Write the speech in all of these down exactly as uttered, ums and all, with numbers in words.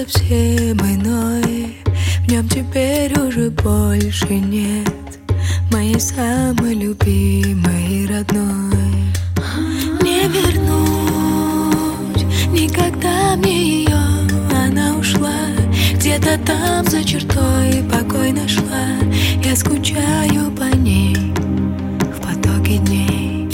совсем иной. В нем теперь уже больше нет моей самой любимой и родной. Не вернуть никогда мне ее, она ушла. Где-то там за чертой покой нашла. Я скучаю по ней в потоке дней.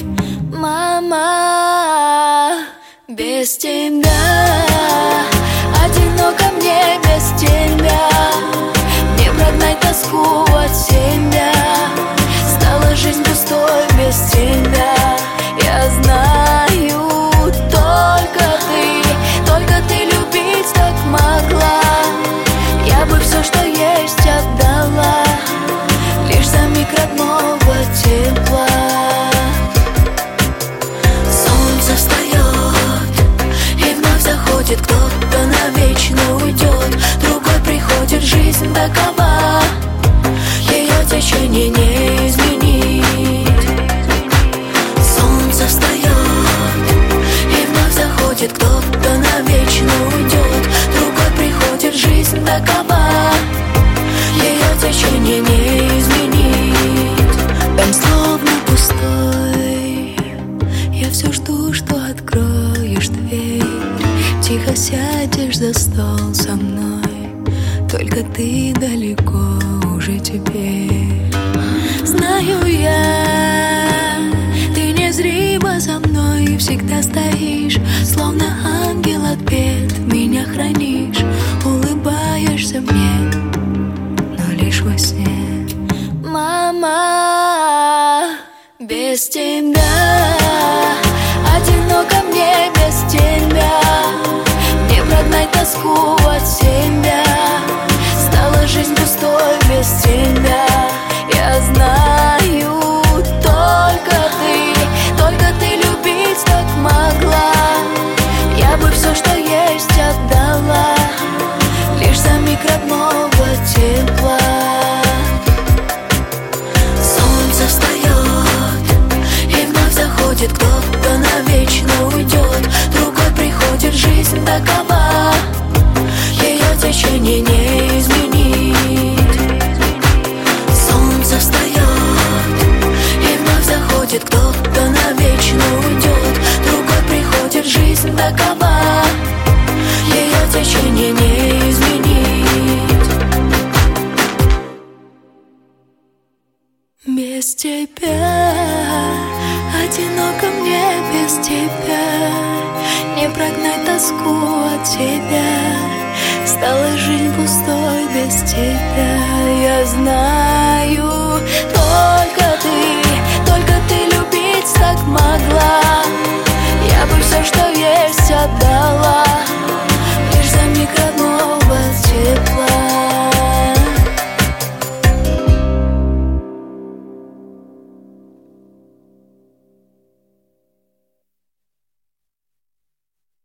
Мама, без тебя одиноко мне, без тебя. Не прогнать тоску от себя. Стала жизнь пустой без тебя. Я знаю, только ты, только ты любить так могла. Я бы все, что есть, отдала лишь за миг родного тепла. Солнце встает, и вновь заходит кто-то, навечно уйдет. Другой приходит, жизнь такова, ее течение не изменить. Солнце встает, и вновь заходит кто-то, навечно уйдет. Другой приходит, жизнь такова, ее течение не изменить. Дом словно пустой, я все жду, что откроешь дверь. Тихо сядешь за стол со мной, только ты далеко уже теперь. Знаю я, ты незримо за мной всегда стоишь, словно ангел от бед меня хранишь. Улыбаешься мне, но лишь во сне. Мама, без тебя одиноко мне, без тебя. Не прогнать тоску от себя. Стала жизнь пустой без тебя. Я знаю, только ты, только ты любить так могла. Я бы все, что есть, отдала лишь за миг родного тепла. Солнце встает, и вновь заходит кто-то, навечно уйдет. Другой приходит, жизнь такова, ее течение не изменить. Солнце встает, и вновь заходит кто-то, навечно уйдет. Другой приходит, жизнь такова, ее течение не изменить. Без тебя одиноко мне, без тебя. Не прогнать тоску от тебя. Стала жизнь пустой без тебя. Я знаю, только ты, только ты любить так могла. Я бы все, что есть, отдала